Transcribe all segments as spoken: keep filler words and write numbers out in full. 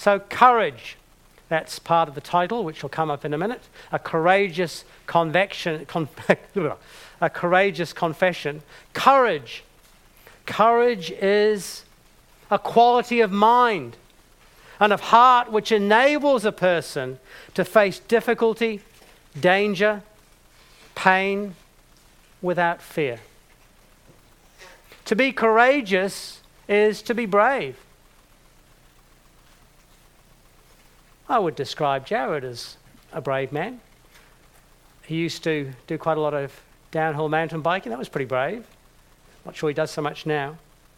So courage, that's part of the title, which will come up in a minute. A courageous convection, con- a courageous confession. Courage. Courage is a quality of mind and of heart which enables a person to face difficulty, danger, pain without fear. To be courageous is to be brave. I would describe Jared as a brave man. He used to do quite a lot of downhill mountain biking. That was pretty brave. Not sure he does so much now.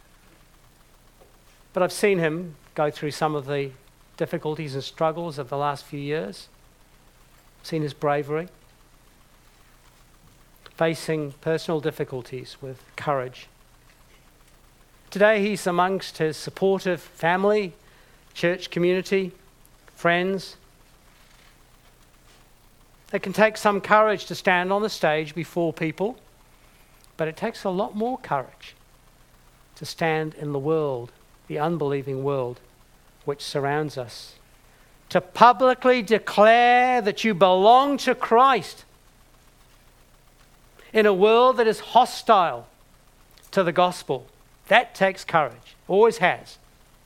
But I've seen him go through some of the difficulties and struggles of the last few years. Seen his bravery. Facing personal difficulties with courage. Today he's amongst his supportive family, church community, friends. It can take some courage to stand on the stage before people, but it takes a lot more courage to stand in the world, the unbelieving world which surrounds us. To publicly declare that you belong to Christ in a world that is hostile to the gospel. That takes courage, always has.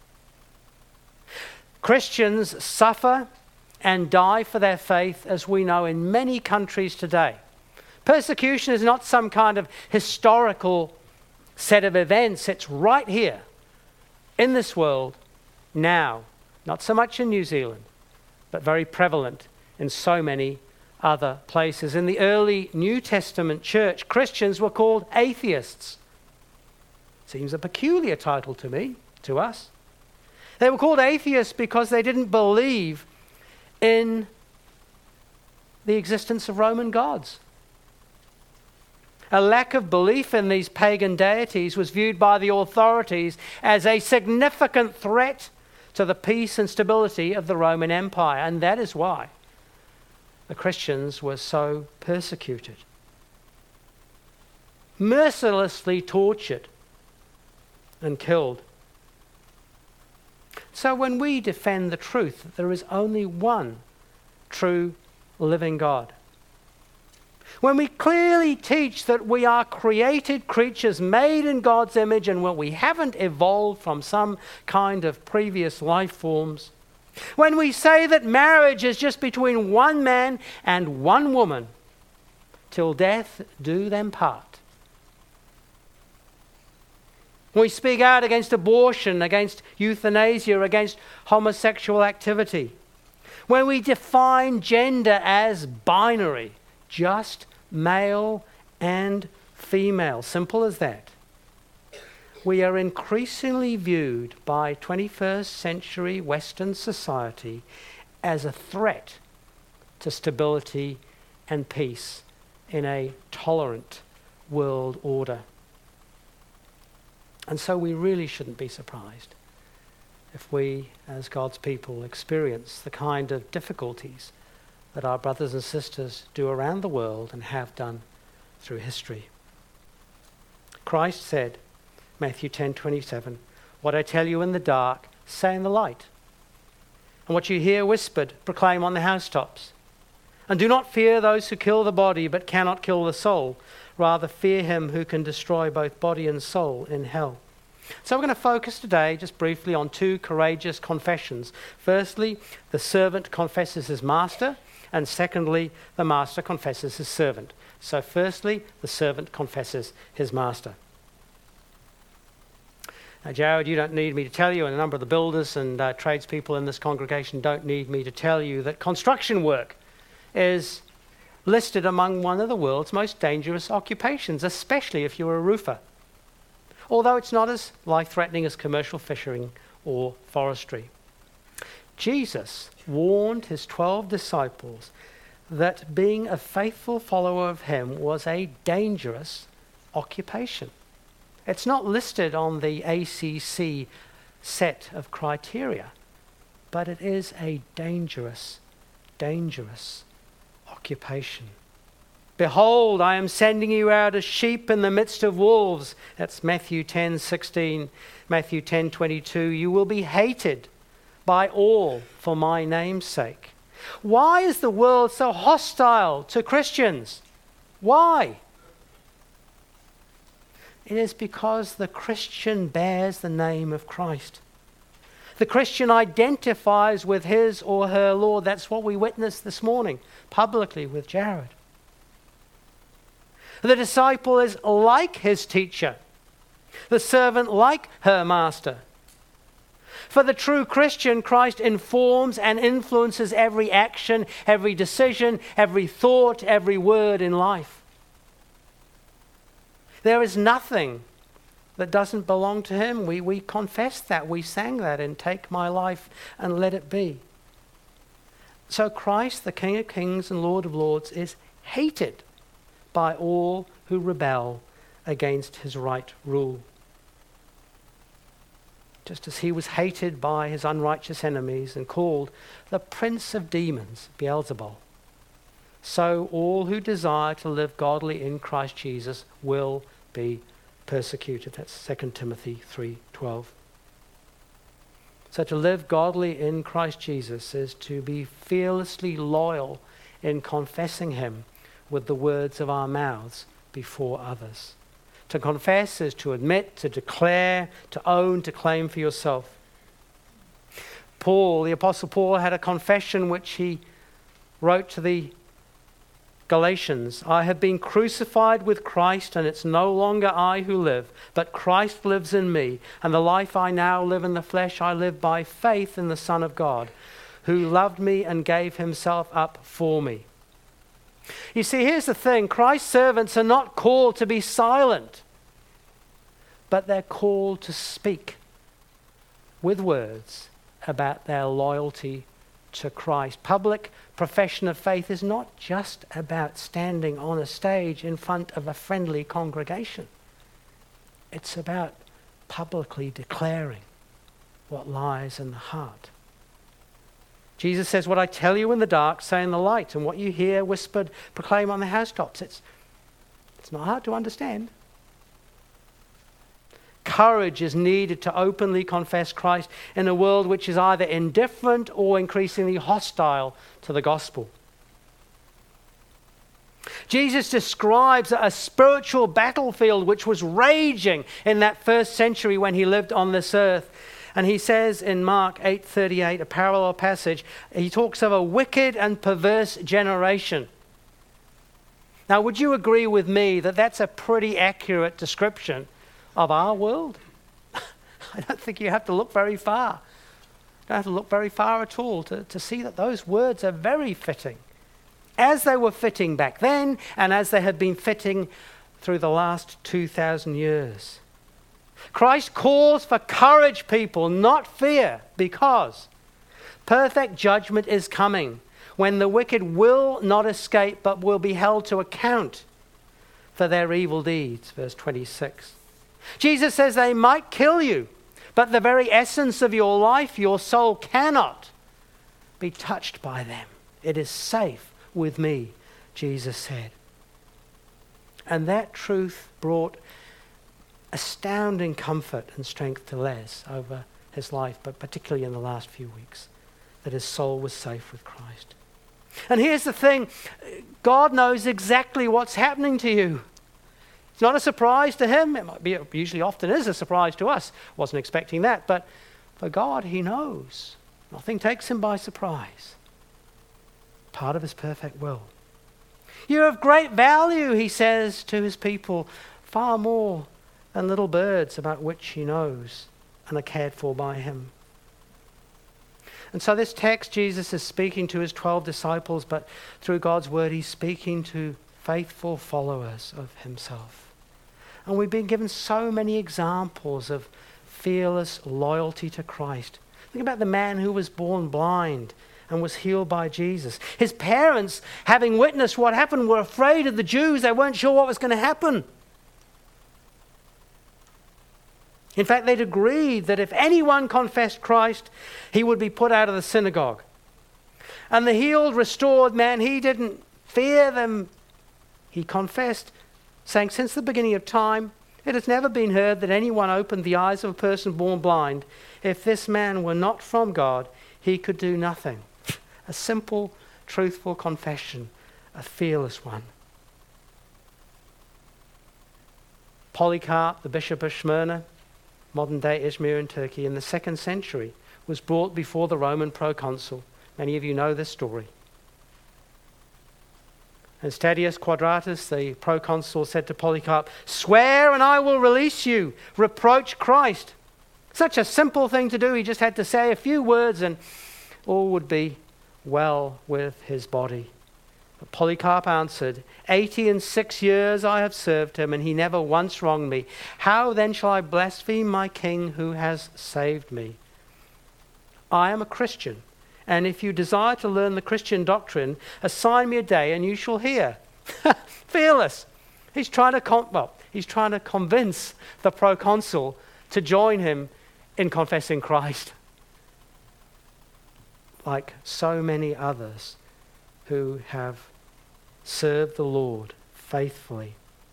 Christians suffer and die for their faith, as we know in many countries today. Persecution is not some kind of historical set of events. It's right here in this world now. Not so much in New Zealand, but very prevalent in so many other places. In the early New Testament church, Christians were called atheists. Seems a peculiar title to me, to us. They were called atheists because they didn't believe in the existence of Roman gods. A lack of belief in these pagan deities was viewed by the authorities as a significant threat to the peace and stability of the Roman Empire, and that is why the Christians were so persecuted, mercilessly tortured and killed. So when we defend the truth that there is only one true living God, when we clearly teach that we are created creatures made in God's image and when we haven't evolved from some kind of previous life forms, when we say that marriage is just between one man and one woman till death do them part, we speak out against abortion, against euthanasia, against homosexual activity. When we define gender as binary, just male and female, simple as that, we are increasingly viewed by twenty-first century Western society as a threat to stability and peace in a tolerant world order. And so we really shouldn't be surprised if we, as God's people, experience the kind of difficulties that our brothers and sisters do around the world and have done through history. Christ said, Matthew ten twenty-seven, "What I tell you in the dark, say in the light. And what you hear whispered, proclaim on the housetops. And do not fear those who kill the body but cannot kill the soul. Rather fear him who can destroy both body and soul in hell." So we're going to focus today just briefly on two courageous confessions. Firstly, the servant confesses his master, and secondly, the master confesses his servant. So firstly, the servant confesses his master. Now, Jared, you don't need me to tell you, and a number of the builders and uh, tradespeople in this congregation don't need me to tell you that construction work is listed among one of the world's most dangerous occupations, especially if you're a roofer. Although it's not as life-threatening as commercial fishing or forestry. Jesus warned his twelve disciples that being a faithful follower of him was a dangerous occupation. It's not listed on the A C C set of criteria, but it is a dangerous, dangerous occupation. "Behold, I am sending you out as sheep in the midst of wolves." That's Matthew ten sixteen, Matthew ten twenty-two. "You will be hated by all for my name's sake. Why is the world so hostile to Christians? Why? It is because the Christian bears the name of Christ. The Christian identifies with his or her Lord. That's what we witnessed this morning publicly with Jared. The disciple is like his teacher, the servant like her master. For the true Christian, Christ informs and influences every action, every decision, every thought, every word in life. There is nothing that doesn't belong to him. We, we confess that. We sang that in Take My Life and Let It Be. So Christ, the King of Kings and Lord of Lords, is hated by all who rebel against his right rule. Just as he was hated by his unrighteous enemies and called the prince of demons, Beelzebul, so all who desire to live godly in Christ Jesus will be persecuted. That's Second Timothy three twelve. So to live godly in Christ Jesus is to be fearlessly loyal in confessing him with the words of our mouths before others. To confess is to admit, to declare, to own, to claim for yourself. Paul, the Apostle Paul, had a confession which he wrote to the Galatians. I have been crucified with Christ, and it's no longer I who live, but Christ lives in me. And the life I now live in the flesh, I live by faith in the Son of God, who loved me and gave himself up for me. You see, here's the thing. Christ's servants are not called to be silent, but they're called to speak with words about their loyalty to Christ. Public profession of faith is not just about standing on a stage in front of a friendly congregation. It's about publicly declaring what lies in the heart. Jesus says, what I tell you in the dark, say in the light, and what you hear whispered, proclaim on the housetops. It's, it's not hard to understand. Courage is needed to openly confess Christ in a world which is either indifferent or increasingly hostile to the gospel. Jesus describes a spiritual battlefield which was raging in that first century when he lived on this earth. And he says in Mark eight thirty-eight, a parallel passage, he talks of a wicked and perverse generation. Now, would you agree with me that that's a pretty accurate description of our world? I don't think you have to look very far. You don't have to look very far at all to, to see that those words are very fitting, as they were fitting back then and as they have been fitting through the last two thousand years. Christ calls for courage, people, not fear, because perfect judgment is coming when the wicked will not escape but will be held to account for their evil deeds. Verse twenty-six. Jesus says they might kill you, but the very essence of your life, your soul, cannot be touched by them. It is safe with me, Jesus said. And that truth brought astounding comfort and strength to Les over his life, but particularly in the last few weeks, that his soul was safe with Christ. And here's the thing, God knows exactly what's happening to you. It's not a surprise to him. It might be, it usually often is a surprise to us. Wasn't expecting that, but for God, he knows. Nothing takes him by surprise. Part of his perfect will. You're of great value, he says to his people, far more than little birds about which he knows and are cared for by him. And so this text, Jesus is speaking to his twelve disciples, but through God's word, he's speaking to faithful followers of himself. And we've been given so many examples of fearless loyalty to Christ. Think about the man who was born blind and was healed by Jesus. His parents, having witnessed what happened, were afraid of the Jews. They weren't sure what was going to happen. In fact, they'd agreed that if anyone confessed Christ, he would be put out of the synagogue. And the healed, restored man, he didn't fear them. He confessed, saying, since the beginning of time, It has never been heard that anyone opened the eyes of a person born blind. If this man were not from God, he could do nothing. A simple, truthful confession, a fearless one. Polycarp, the bishop of Smyrna, modern-day Izmir in Turkey, in the second century, was brought before the Roman proconsul. Many of you know this story. And Stadius Quadratus, the proconsul, said to Polycarp, "Swear and I will release you. Reproach Christ." Such a simple thing to do. He just had to say a few words and all would be well with his body. But Polycarp answered, Eighty and six years I have served him, and he never once wronged me. How then shall I blaspheme my king who has saved me? I am a Christian, and if you desire to learn the Christian doctrine, assign me a day and you shall hear. Fearless. He's trying to con- well, he's trying to convince the proconsul to join him in confessing Christ. Like so many others who have served the Lord faithfully.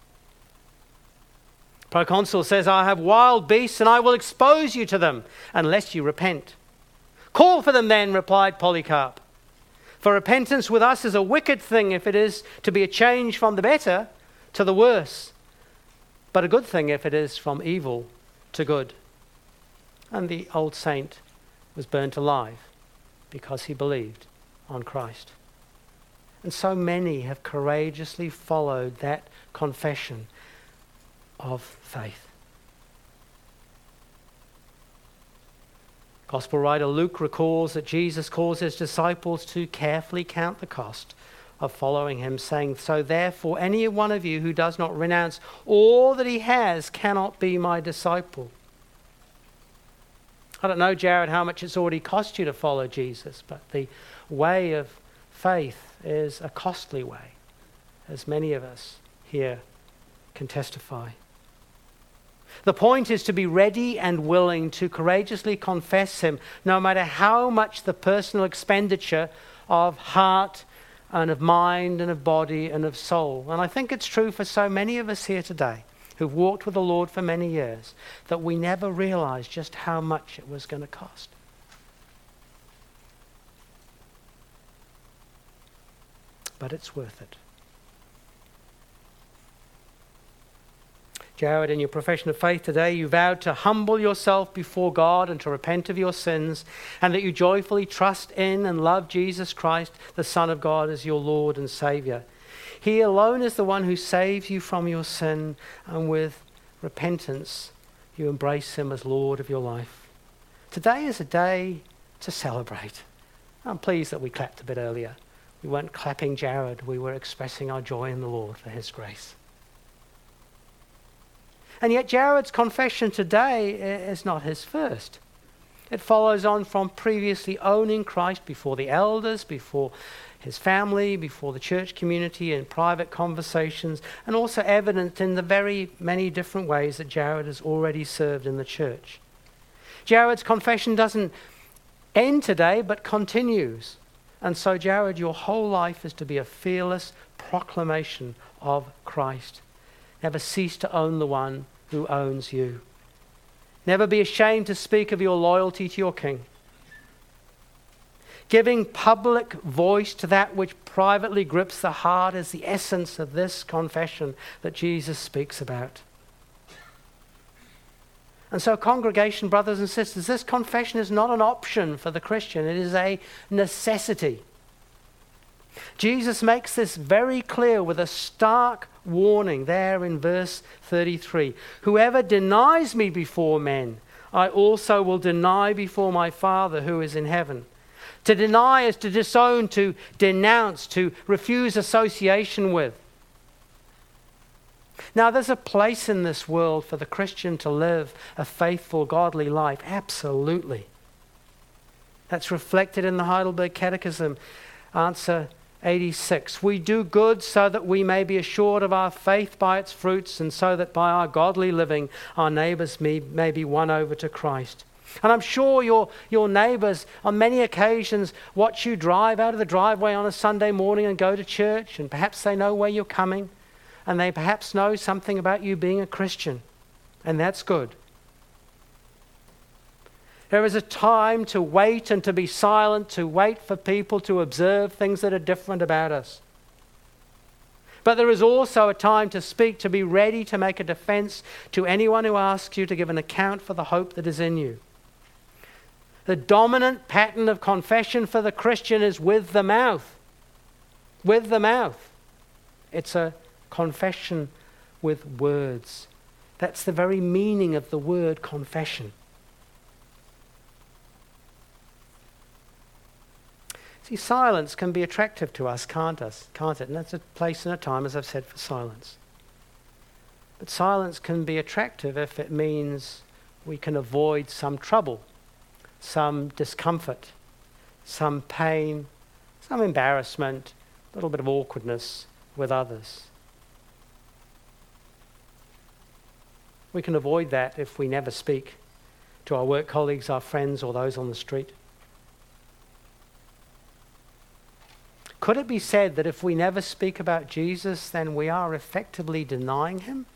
Proconsul says, I have wild beasts and I will expose you to them unless you repent. Call for them then, replied Polycarp. For repentance with us is a wicked thing if it is to be a change from the better to the worse, but a good thing if it is from evil to good. And the old saint was burnt alive because he believed on Christ. And so many have courageously followed that confession of faith. Gospel writer Luke recalls that Jesus calls his disciples to carefully count the cost of following him, saying, So therefore any one of you who does not renounce all that he has cannot be my disciple. I don't know, Jared, how much it's already cost you to follow Jesus, but the way of faith is a costly way, as many of us here can testify. The point is to be ready and willing to courageously confess him, no matter how much the personal expenditure of heart and of mind and of body and of soul. And I think it's true for so many of us here today who've walked with the Lord for many years, that we never realized just how much it was going to cost. But it's worth it. Jared, in your profession of faith today, you vowed to humble yourself before God and to repent of your sins, and that you joyfully trust in and love Jesus Christ, the Son of God, as your Lord and Savior. He alone is the one who saves you from your sin, and with repentance, you embrace him as Lord of your life. Today is a day to celebrate. I'm pleased that we clapped a bit earlier. We weren't clapping Jared, we were expressing our joy in the Lord for his grace. And yet Jared's confession today is not his first. It follows on from previously owning Christ before the elders, before his family, before the church community, in private conversations, and also evident in the very many different ways that Jared has already served in the church. Jared's confession doesn't end today, but continues. And so, Jared, your whole life is to be a fearless proclamation of Christ. Never cease to own the one who owns you. Never be ashamed to speak of your loyalty to your King. Giving public voice to that which privately grips the heart is the essence of this confession that Jesus speaks about. And so, congregation, brothers and sisters, this confession is not an option for the Christian. It is a necessity. Jesus makes this very clear with a stark warning there in verse thirty-three. Whoever denies me before men, I also will deny before my Father who is in heaven. To deny is to disown, to denounce, to refuse association with. Now, there's a place in this world for the Christian to live a faithful, godly life. Absolutely. That's reflected in the Heidelberg Catechism, answer eighty-six. We do good so that we may be assured of our faith by its fruits, and so that by our godly living our neighbours may, may be won over to Christ. And I'm sure your, your neighbours on many occasions watch you drive out of the driveway on a Sunday morning and go to church, and perhaps they know where you're coming, and they perhaps know something about you being a Christian. And that's good. There is a time to wait and to be silent, to wait for people to observe things that are different about us. But there is also a time to speak, to be ready to make a defense to anyone who asks you to give an account for the hope that is in you. The dominant pattern of confession for the Christian is with the mouth. With the mouth. It's a confession with words. That's the very meaning of the word confession. See, silence can be attractive to us, can't us? Can't it? And that's a place and a time, as I've said, for silence. But silence can be attractive if it means we can avoid some trouble, some discomfort, some pain, some embarrassment, a little bit of awkwardness with others. We can avoid that if we never speak to our work colleagues, our friends, or those on the street. Could it be said that if we never speak about Jesus, then we are effectively denying him?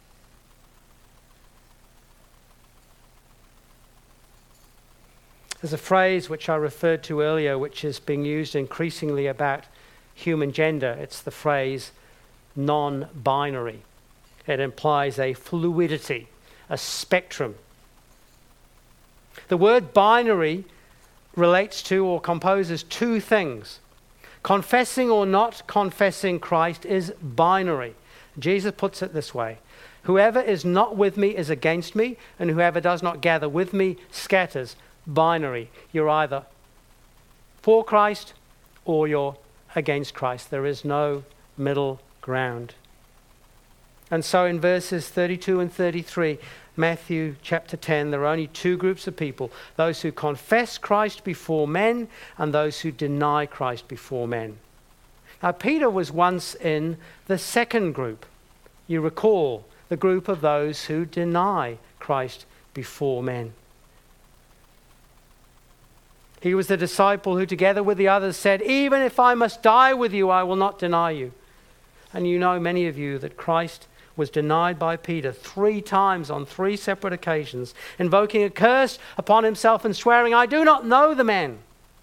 There's a phrase which I referred to earlier, which is being used increasingly about human gender. It's the phrase non-binary. It implies a fluidity, a spectrum. The word binary relates to or composes two things. Confessing or not confessing Christ is binary. Jesus puts it this way: whoever is not with me is against me, and whoever does not gather with me scatters. Binary. You're either for Christ or you're against Christ. There is no middle ground. And so in verses thirty-two and thirty-three, Matthew chapter ten, there are only two groups of people: those who confess Christ before men and those who deny Christ before men. Now, Peter was once in the second group. You recall the group of those who deny Christ before men. He was the disciple who, together with the others, said, "Even if I must die with you, I will not deny you." And you know, many of you, that Christ was denied by Peter three times on three separate occasions, invoking a curse upon himself and swearing, "I do not know the man."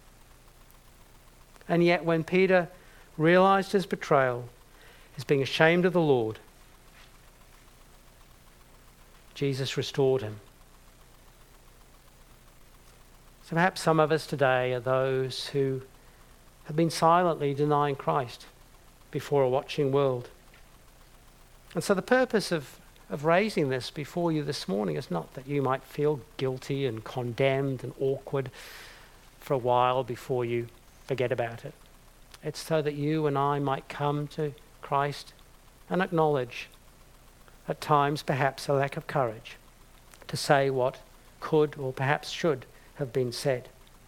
And yet when Peter realized his betrayal, his being ashamed of the Lord, Jesus restored him. So perhaps some of us today are those who have been silently denying Christ before a watching world. And so the purpose of, of raising this before you this morning is not that you might feel guilty and condemned and awkward for a while before you forget about it. It's so that you and I might come to Christ and acknowledge at times perhaps a lack of courage to say what could or perhaps should have been said.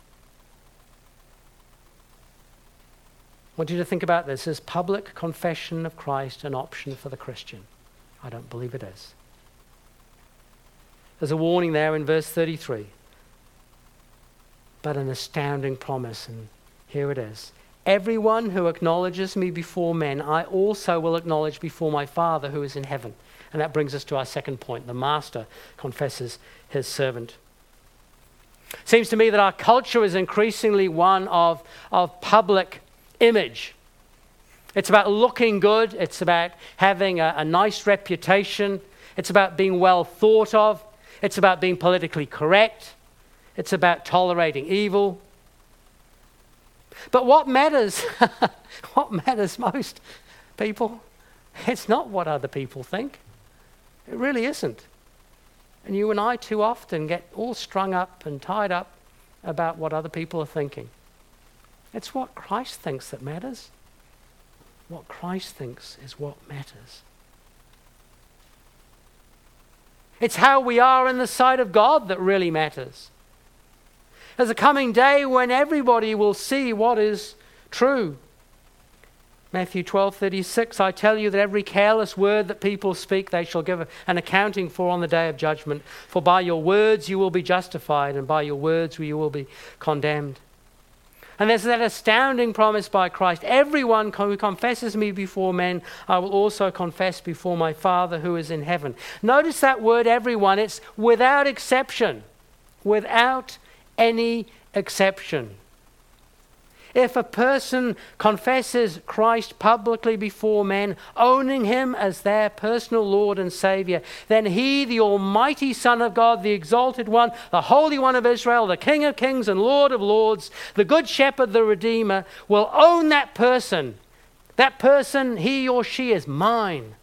I want you to think about this. Is public confession of Christ an option for the Christian? I don't believe it is. There's a warning there in verse thirty-three, but an astounding promise, and here it is. Everyone who acknowledges me before men, I also will acknowledge before my Father who is in heaven. And that brings us to our second point. The master confesses his servant. Seems to me that our culture is increasingly one of, of public image. It's about looking good. It's about having a, a nice reputation. It's about being well thought of. It's about being politically correct. It's about tolerating evil. But what matters, what matters most, people, it's not what other people think. It really isn't. And you and I too often get all strung up and tied up about what other people are thinking. It's what Christ thinks that matters. What Christ thinks is what matters. It's how we are in the sight of God that really matters. There's a coming day when everybody will see what is true. Matthew twelve thirty-six, I tell you that every careless word that people speak, they shall give an accounting for on the day of judgment. For by your words you will be justified, and by your words you will be condemned. And there's that astounding promise by Christ. Everyone who confesses me before men, I will also confess before my Father who is in heaven. Notice that word everyone. It's without exception. Without any exception. If a person confesses Christ publicly before men, owning him as their personal Lord and Savior, then he, the Almighty Son of God, the Exalted One, the Holy One of Israel, the King of Kings and Lord of Lords, the Good Shepherd, the Redeemer, will own that person. That person, he or she, is mine.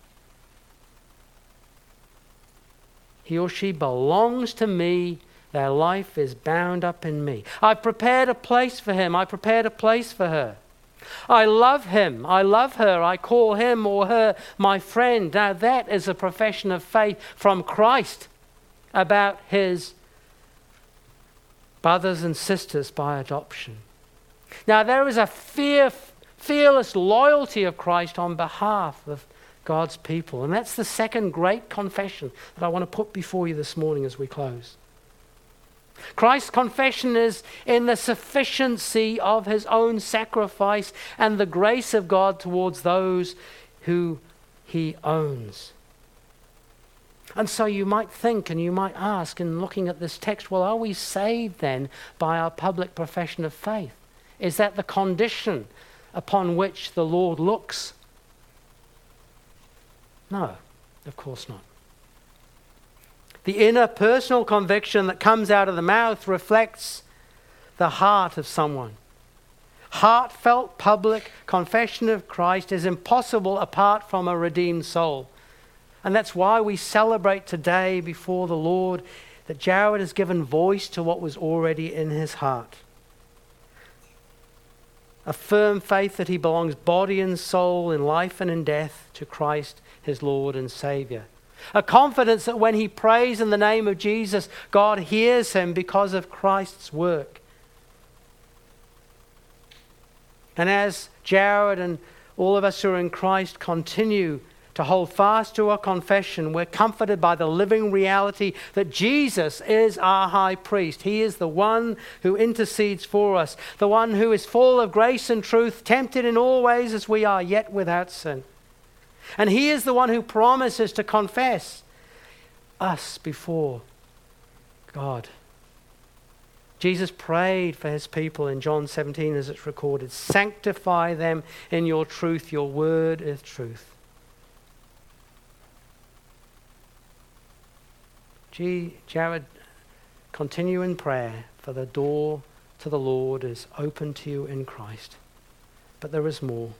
He or she belongs to me. Their life is bound up in me. I've prepared a place for him. I prepared a place for her. I love him. I love her. I call him or her my friend. Now that is a profession of faith from Christ about his brothers and sisters by adoption. Now there is a fear, fearless loyalty of Christ on behalf of God's people. And that's the second great confession that I want to put before you this morning as we close. Christ's confession is in the sufficiency of his own sacrifice and the grace of God towards those who he owns. And so you might think and you might ask in looking at this text, well, are we saved then by our public profession of faith? Is that the condition upon which the Lord looks? No, of course not. The inner personal conviction that comes out of the mouth reflects the heart of someone. Heartfelt public confession of Christ is impossible apart from a redeemed soul. And that's why we celebrate today before the Lord that Jared has given voice to what was already in his heart. A firm faith that he belongs body and soul in life and in death to Christ, his Lord and Savior. A confidence that when he prays in the name of Jesus, God hears him because of Christ's work. And as Jared and all of us who are in Christ continue to hold fast to our confession, we're comforted by the living reality that Jesus is our high priest. He is the one who intercedes for us, the one who is full of grace and truth, tempted in all ways as we are, yet without sin. And he is the one who promises to confess us before God. Jesus prayed for his people in John seventeen as it's recorded. Sanctify them in your truth. Your word is truth. Gee, Jared, continue in prayer, for the door to the Lord is open to you in Christ. But there is more.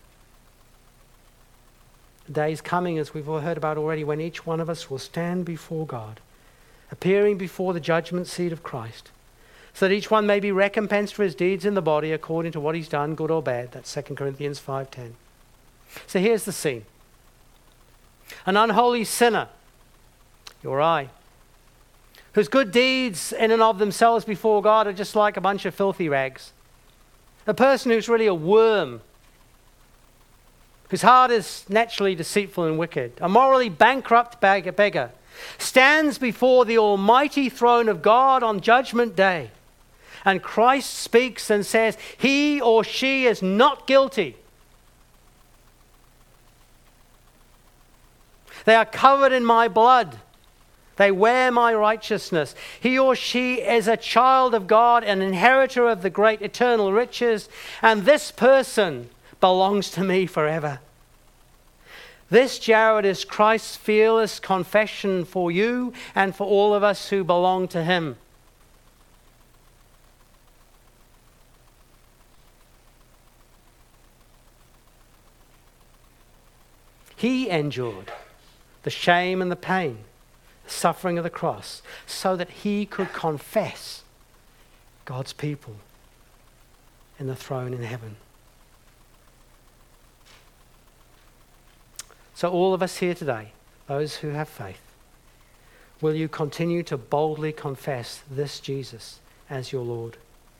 The day is coming, as we've all heard about already, when each one of us will stand before God, appearing before the judgment seat of Christ, so that each one may be recompensed for his deeds in the body according to what he's done, good or bad. That's Second Corinthians five ten. So here's the scene. An unholy sinner, you or I, whose good deeds in and of themselves before God are just like a bunch of filthy rags. A person who's really a worm, whose heart is naturally deceitful and wicked, a morally bankrupt beggar, stands before the almighty throne of God on Judgment Day. And Christ speaks and says, he or she is not guilty. They are covered in my blood. They wear my righteousness. He or she is a child of God, an inheritor of the great eternal riches, and this person belongs to me forever. This, Jared, is Christ's fearless confession for you and for all of us who belong to him. He endured the shame and the pain, the suffering of the cross, so that he could confess God's people in the throne in heaven. So all of us here today, those who have faith, will you continue to boldly confess this Jesus as your Lord?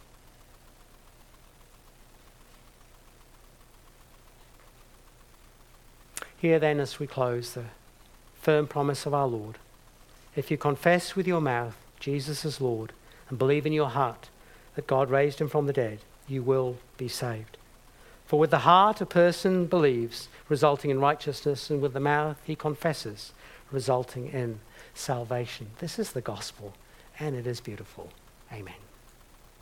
Here then, as we close, the firm promise of our Lord. If you confess with your mouth Jesus is Lord and believe in your heart that God raised him from the dead, you will be saved. For with the heart a person believes, resulting in righteousness, and with the mouth he confesses, resulting in salvation. This is the gospel, and it is beautiful. Amen.